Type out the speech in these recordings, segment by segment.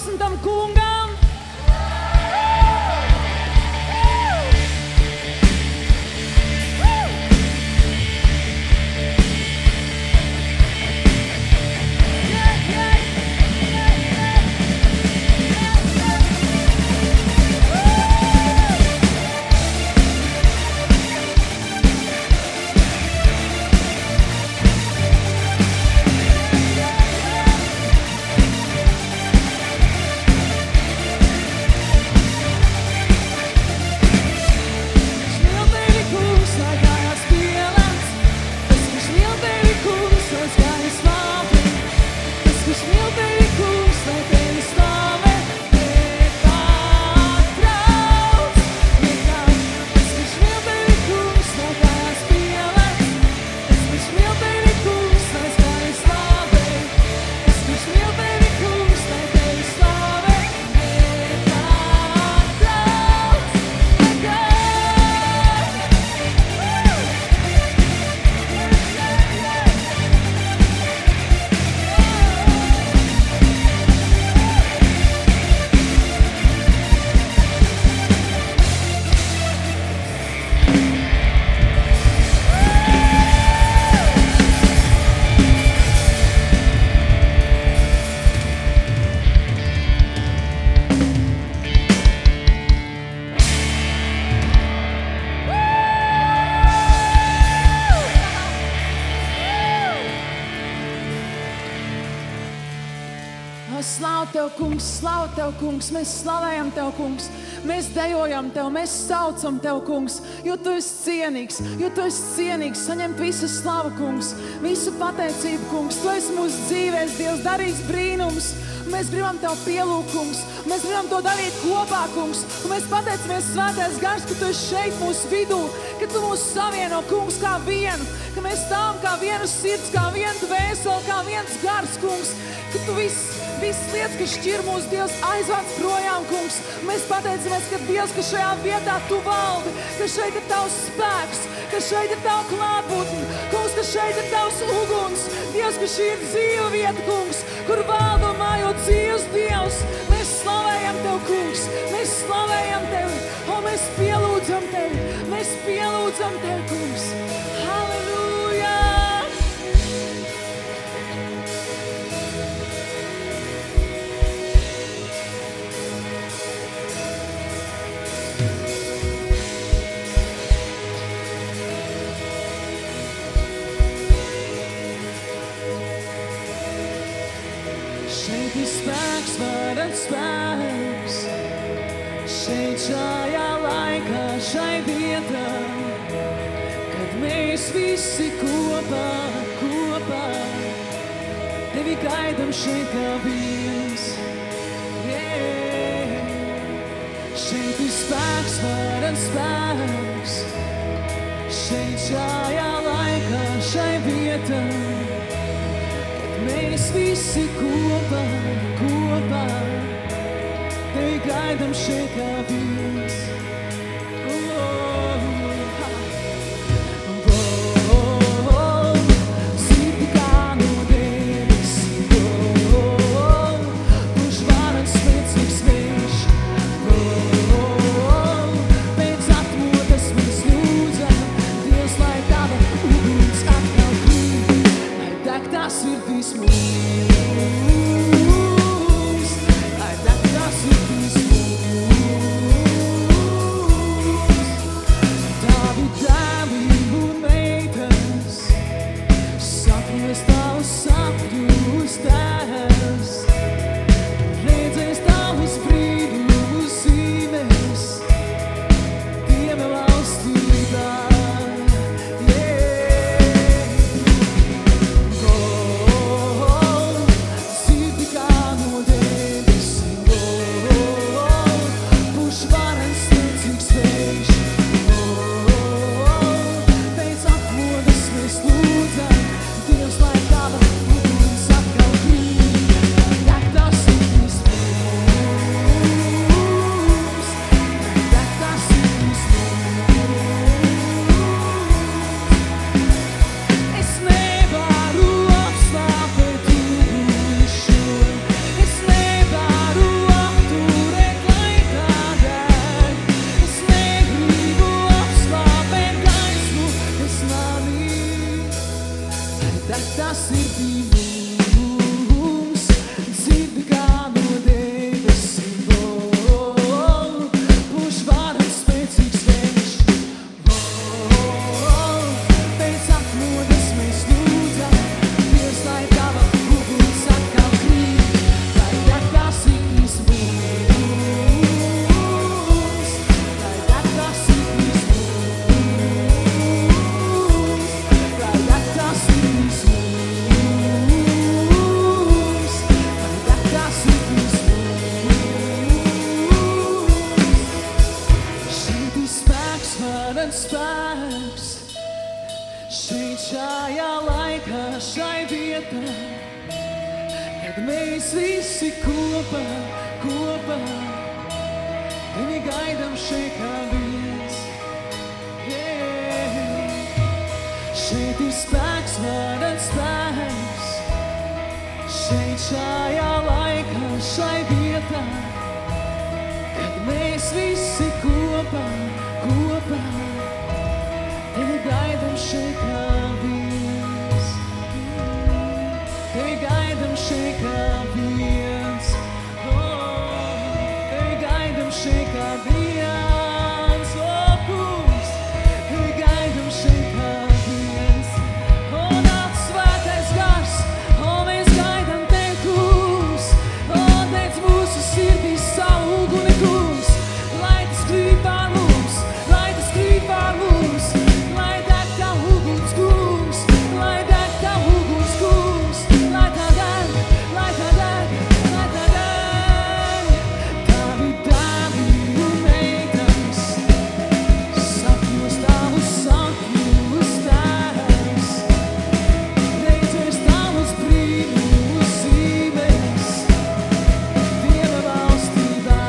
Balsim tam kungam! Slavu Tev, kungs, mēs slavējam Tev, kungs, mēs dejojam Tev, mēs saucam Tev, kungs, jo Tu esi cienīgs, saņemt visu slavu, kungs, visu pateicību, kungs, Tu esi mūsu dzīvēs, Dievs, darījis brīnums, mēs gribam Tev pielūgt, kungs, mēs gribam to darīt kopā, kungs, un mēs pateicamies, Svētais Gars, ka Tu esi šeit mūsu vidū, ka Tu mūs savieno, kungs, kā vienu, ka mēs stāvam kā viena sirds, kā viena dvēsele, kā viens gars, kungs, ka Tu visas lietas, kas šķir mūsu Dievs, aizvāc projām, kungs. Mēs pateicamies, ka Dievs, ka šajā vietā Tu valdi, ka šeit ir Tavs spēks, ka šeit ir Tava klātbūtne, kungs, ka šeit ir Tavs uguns. Dievs, ka šī ir dzīva vieta, kungs, kur valda un mājo dzīvs Dievs. Mēs slavējam Tev, kungs, mēs slavējam Tevi, un mēs pielūdzam Tevi, kungs. Halleluja! Šeit ir spēks, varens spēks, šeit šajā laikā, šai vietā, kad mēs visi kopā, Tevi gaidam šeit kā viens. Yeah. Šeit ir spēks, varens spēks, šeit šajā laikā, šai vietā, mēs visi kopā, Tevi gaidam šeit kā viens. Sirdi kā no debesīm, kurš varens spēcīgs vējš. Pēc atmodas mēs lūdzam, Dievs, lai Tava uguns atkal krīt, lai deg tā sirdīs mūs. Dievs, lai Tava uguns atkal krīt. sirdī mums, dzirdi kā no debesīm pūš varens spēcīgs vējš. Pēc atmodas mēs lūdzam, Dievs, lai tava uguns atkal krīt, lai deg tās sirdīs mums, lai deg tās sirdīs mums, lai deg tās sirdīs mums, lai deg tās sirdīs mums. Šeit ir spēks, varens spēks, šeit šajā laikā, šai vietā, kad mēs visi kopā, tevi gaidam šeit kā viens. Šeit ir spēks, varens spēks, šeit šajā laikā, šai vietā, kad mēs visi kopā, tevi gaidam šeit kā viens. Tevi gaidam šeit kā viens. Tevi gaidam šeit kā viens. Kungs, tevi gaidam šeit kā viens. Nāc svētais gars, mēs gaidam tevi, kungs. Dedz mūsu sirdīs savu uguni, kungs. Lai tas krīt pār mums, lai tas krīt pār mums. Lai deg tā uguns, kungs. Lai deg tā uguns, kungs. Lai tā deg, lai tā deg, lai tā deg. Tavi dēli un meitas, sapņos tavus tēvs. Redzēs tavus brīnums zīmes, Dieva valstībā.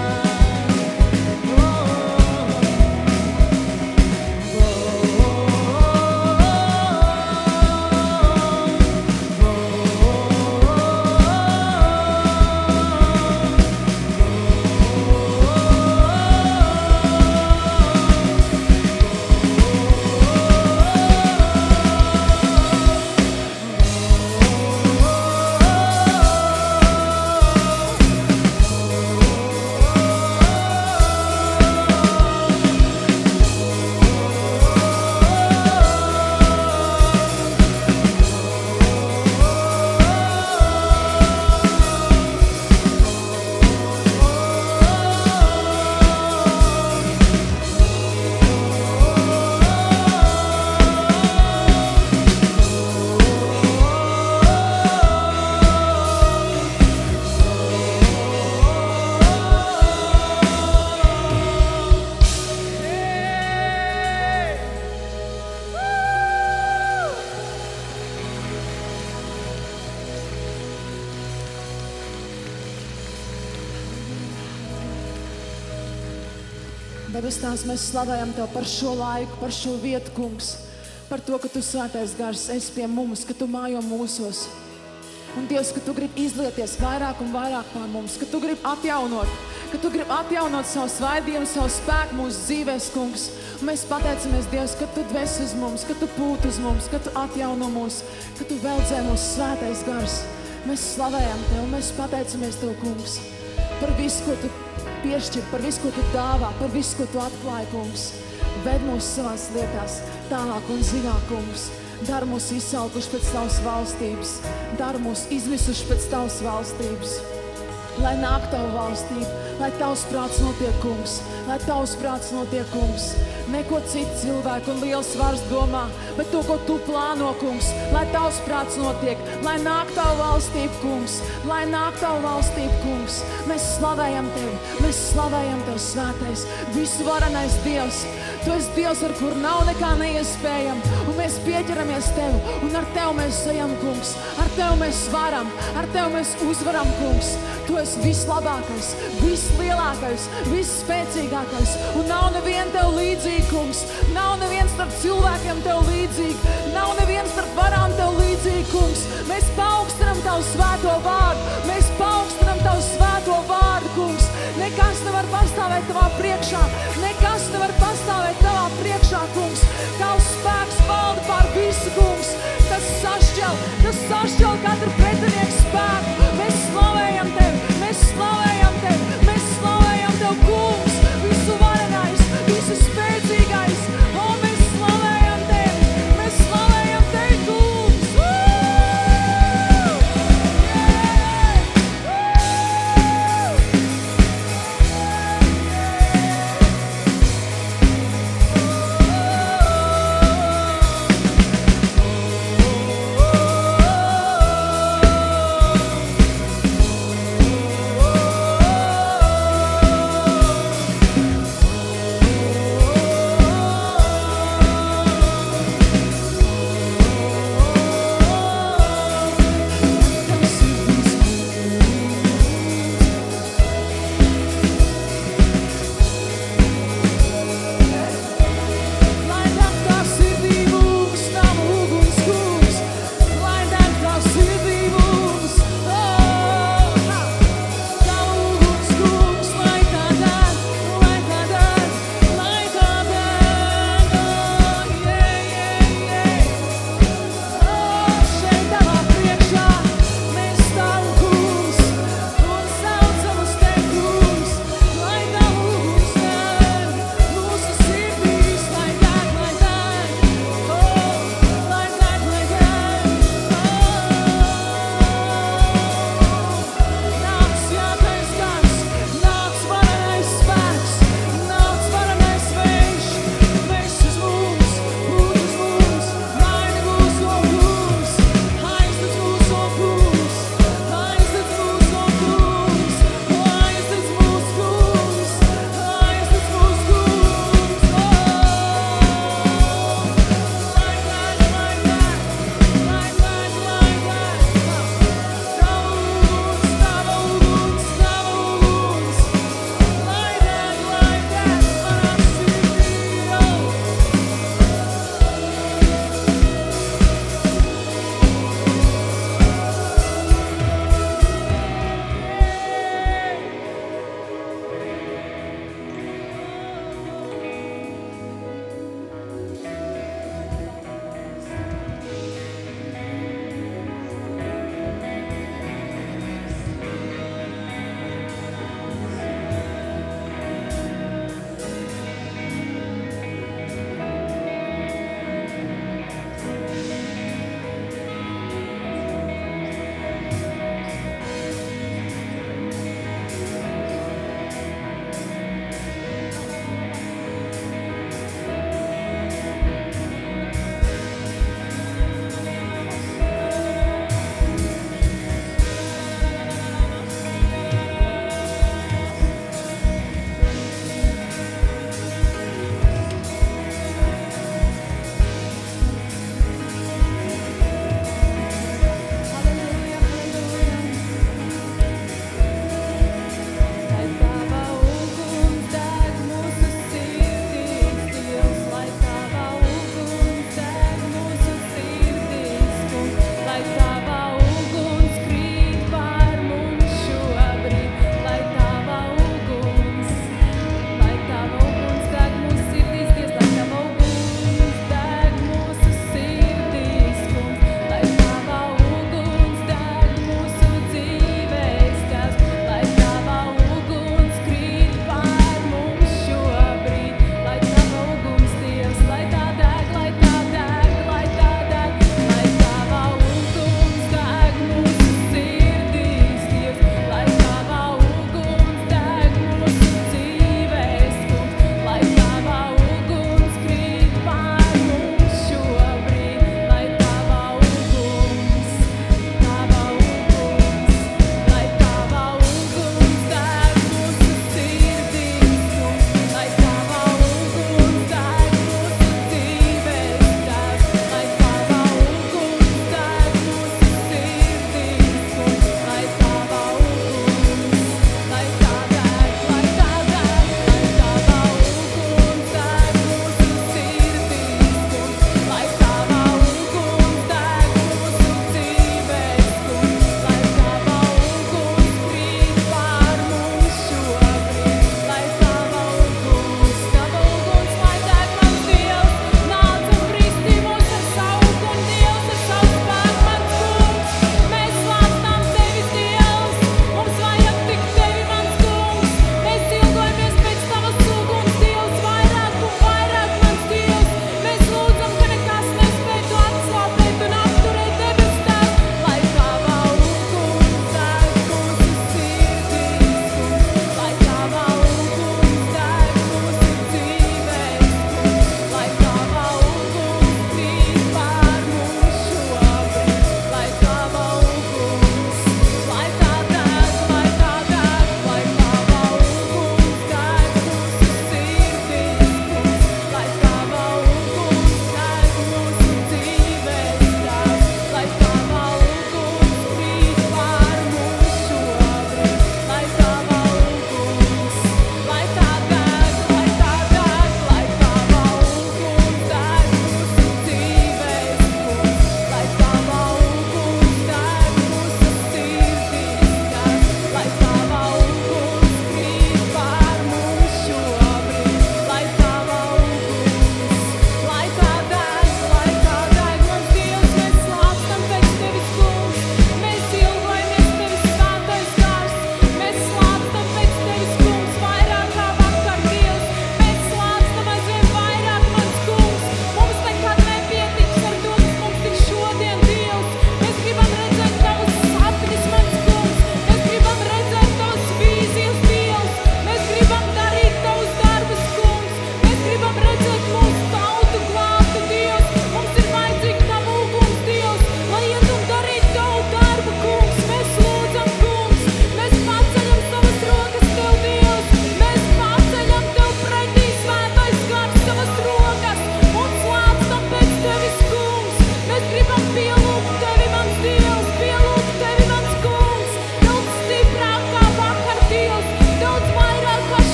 Debes Tēvs, mēs slavējam Tev par šo laiku, par šo vietu, kungs. Par to, ka Tu svētais gars esi pie mums, ka Tu mājo mūsos. Un Dievs, ka Tu gribi izlieties vairāk un vairāk pār mums, ka Tu gribi atjaunot savu svaidījumu, savu spēku mūsu dzīvēs, kungs. Un mēs pateicamies, Dievs, ka Tu dvesi uz mums, ka Tu pūti uz mums, ka Tu atjauno mūs, ka Tu veldzē mūsu svētais gars. Mēs slavējam Tev, mēs pateicamies Tev, kungs, par visu, ko Tu piešķir, par visu, ko Tu dāvā, par visu, ko Tu atklāji, kungs. Ved mūs savās lietās tālāk un dziļāk, kungs. Dar mūs izsalkuši pēc Tavas valstības. Dar mūs izmisuši pēc Tavas valstības. Lai nāk Tava valstība, lai Tavs prāts notiek, kungs. Lai Tavs prāts notiek, kungs. Neko citu cilvēku un liels svars domā, bet to, ko Tu plāno, kungs. Lai Tavs prāts notiek, lai nāk Tava valstība, kungs. Lai nāk Tava valstība, kungs. Mēs slavējam Tev, svētais, visvarenais Dievs. Tu esi Dievs, ar kur nav nekā neiespējam, un mēs pieķeramies Tev, un ar Tev mēs ejam, kungs. Ar Tev mēs varam, ar Tev mēs uzvaram, kungs. Tu esi vislabākais, vislielākais, visspēcīgākais, un nav neviena Tev līdzīga, kungs. Nav neviens starp cilvēkiem Tev līdzīgi, nav neviens starp varām Tev līdzīgi, kungs. Mēs paaugstinam Tavu svēto vārdu, kungs. Nekas nevar pastāvēt Tavā priekšā, Tavs spēks valda pār visu, kungs. Tas sašķēl sašķel, tu sašķel katru pretinieku spēku. Mēs slavējam Tevi, mēs slavējam Tevi, mēs slavējam Tev, kungs, visu varenais, visu spēcīgais. O, mēs slavējam Tevi, kungs.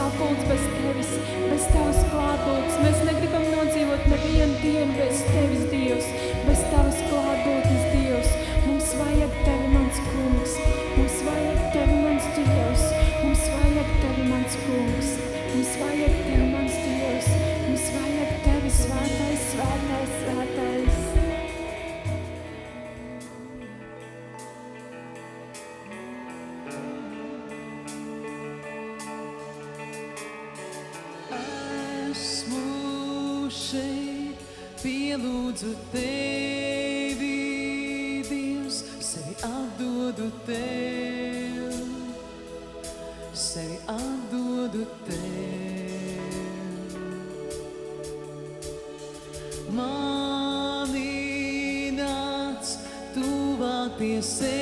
sapulcs bez tevis, bez tavas klātbūtnes. Mēs negribam nodzīvot nevienu dienu bez tevis, Dievs, bez tavas klātbūtnes, Dievs. Mums vajag tevi, mans kungs, mums vajag tevi, mans Dievs, mums vajag tevi, mans kungs, mums vajag tevi, mans Dievs, mums vajag tevi, svētais, svētais, svētais. Pielūdzu tevi, Dievs, sevi atdodu tev, sevi atdodu tev. Mani nāc tuvāk pie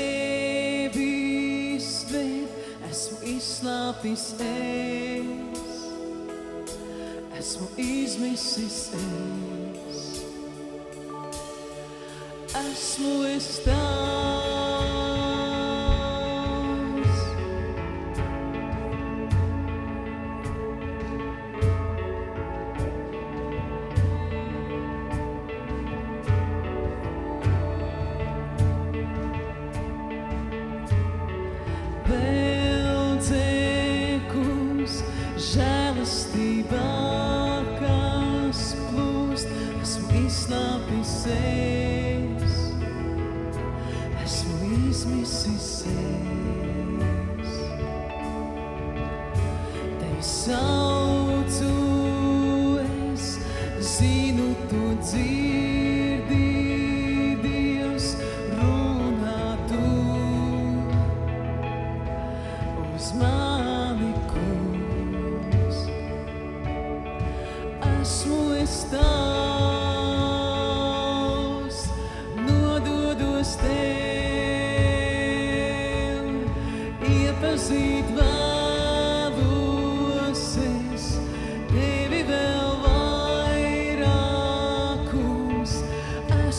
sevis, bet esmu izslāpis es, esmu izmisis es. Esmu es tavs. Vēl Kungs, žēlastībā, kas plūst, esmu izslāpis es. Izmisis es, tevi saucu es, zinu tu dzirdi, Dievs, runā tu uz mani, kungs. Esmu es tavs, nododos tev. Iepazīt vēlos es tevi vēl vairāk, kungs.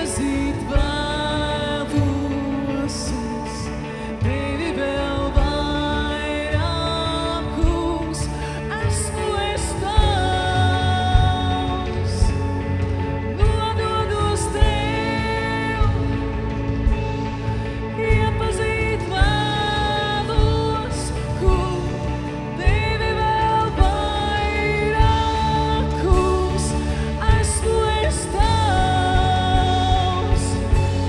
iepazīt vēlos es tevi vēl vairāk, kungs, esmu es tavs, nododos tev, iepazīt vēlos, kungs, tevi vēl vairāk, kungs, esmu es tavs,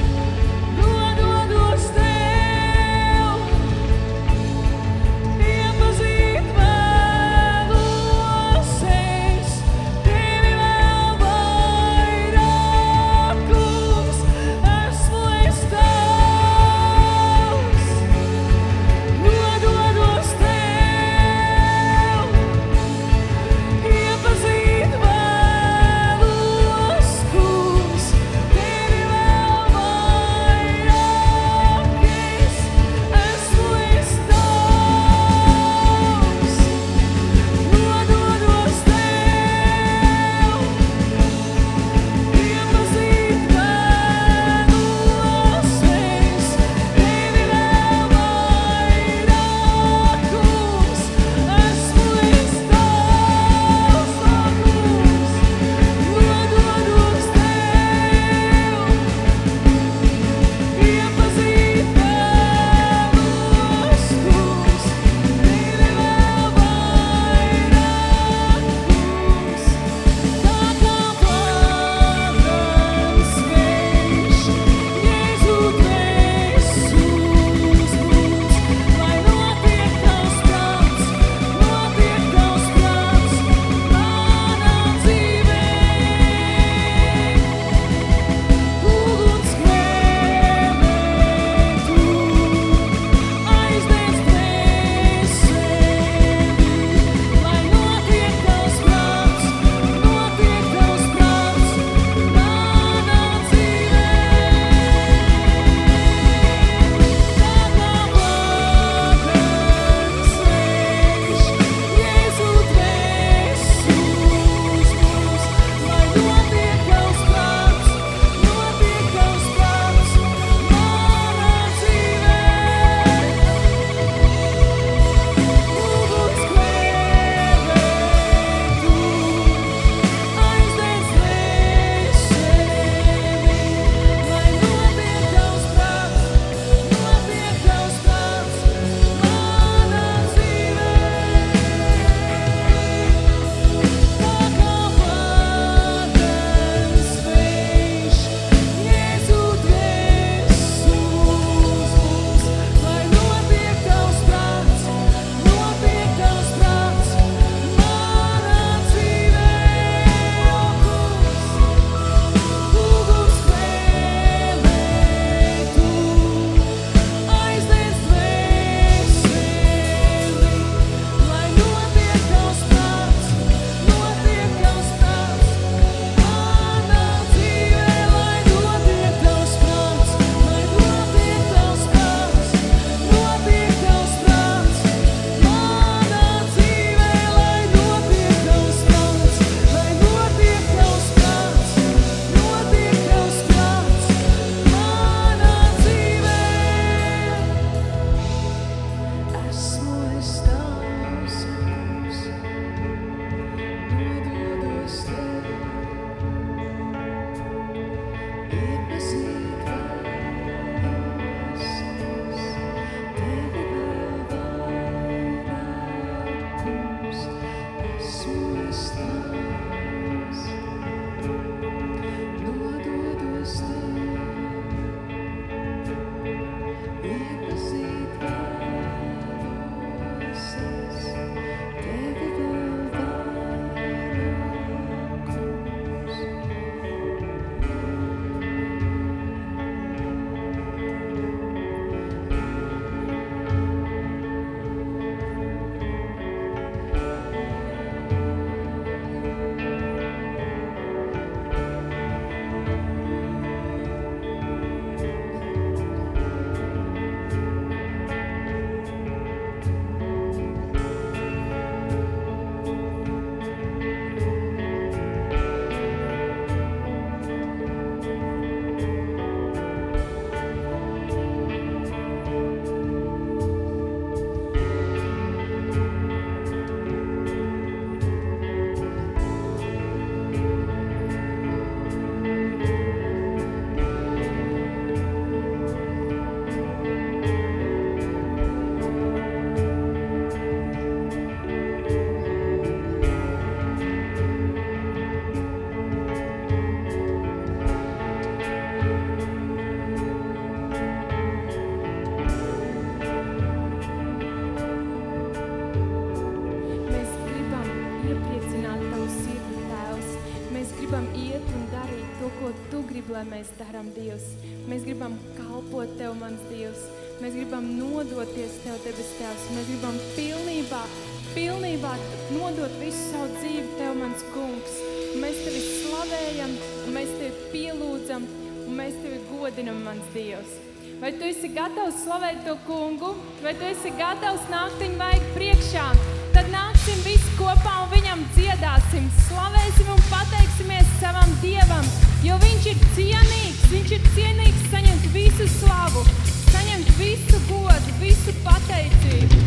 darām, Dievs. Mēs gribam kalpot Tev, mans Dievs. Mēs gribam nodoties Tev, debes Tēvs. Mēs gribam pilnībā nodot visu savu dzīvi Tev, mans kungs. Mēs Tevi slavējam, un mēs Tevi pielūdzam, un mēs Tevi godinam, mans Dievs. Vai Tu esi gatavs slavēt to kungu? Vai Tu esi gatavs nākt viņa vaigu priekšā? Tad nāksim visi kopā un viņam dziedāsim, slavēsim un pateiksimies savam Dievam, jo viņš ir cienīgs saņemt visu slavu, saņemt visu godu, visu pateicību.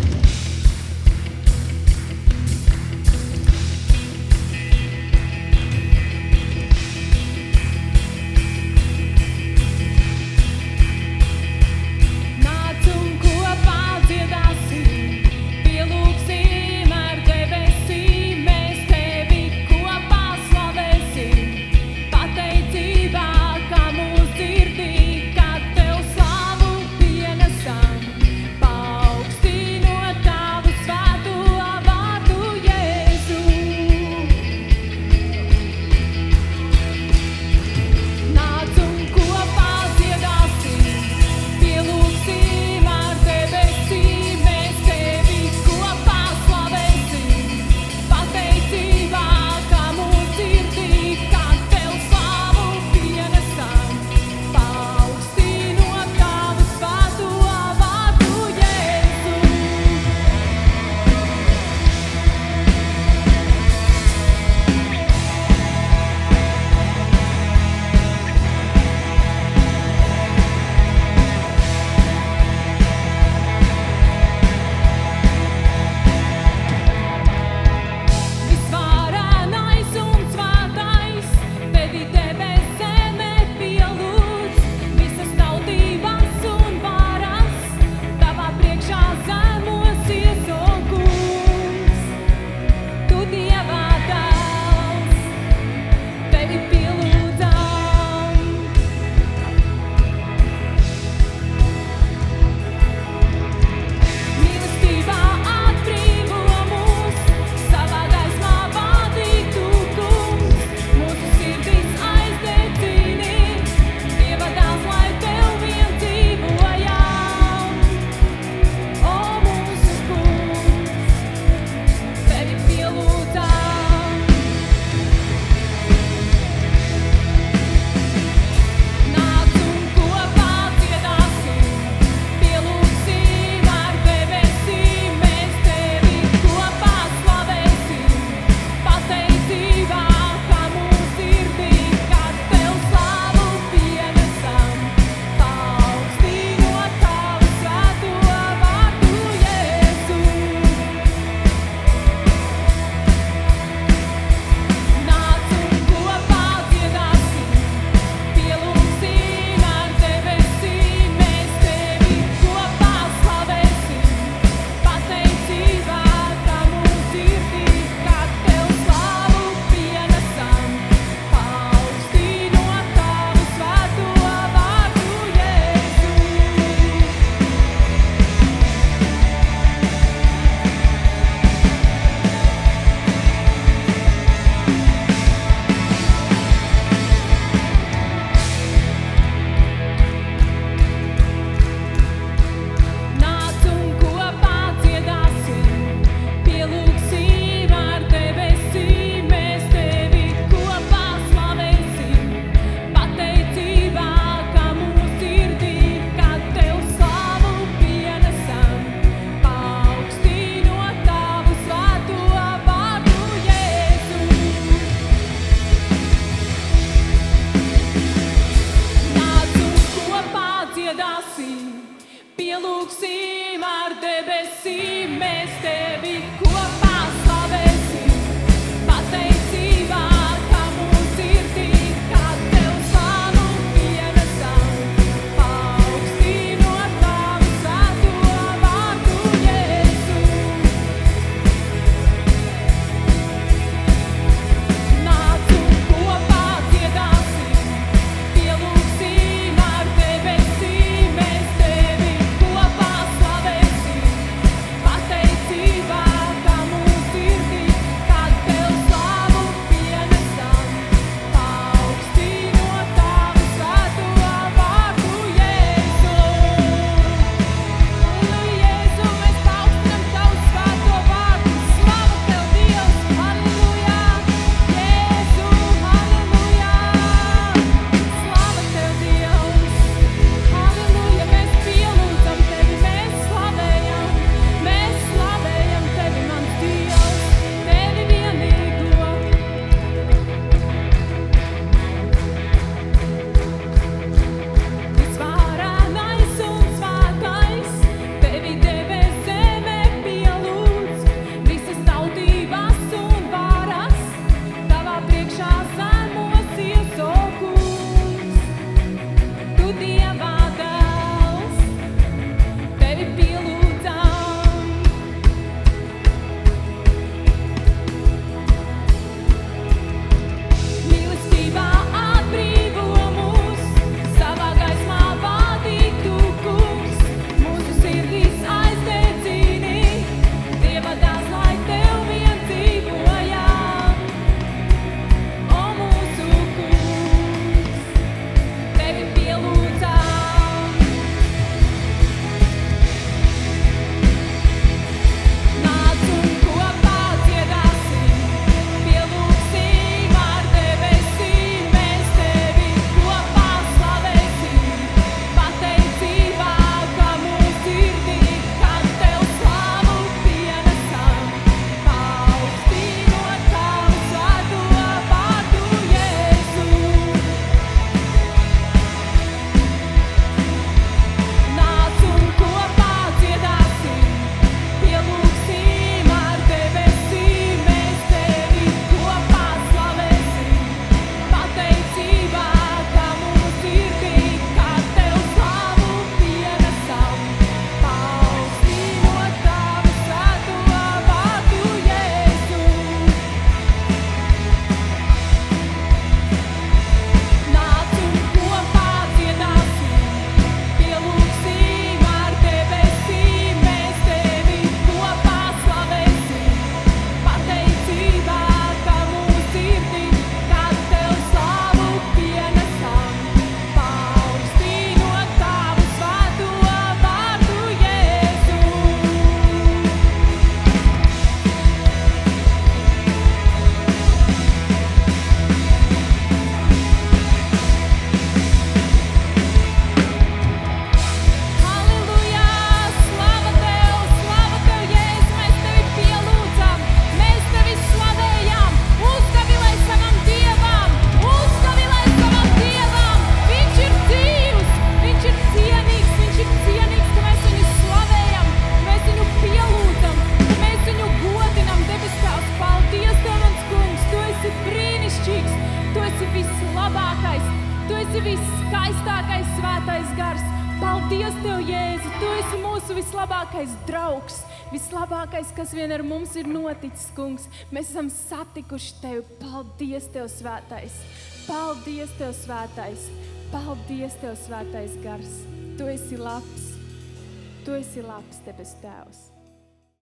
viskaistākais svētais gars. Paldies Tev, Jēzu! Tu esi mūsu vislabākais draugs, vislabākais, kas vien ar mums ir noticis, kungs. Mēs esam satikuši Tevi. Paldies Tev, svētais! Paldies Tev, svētais! Paldies Tev, svētais gars! Tu esi labs! Tu esi labs, debes Tēvs!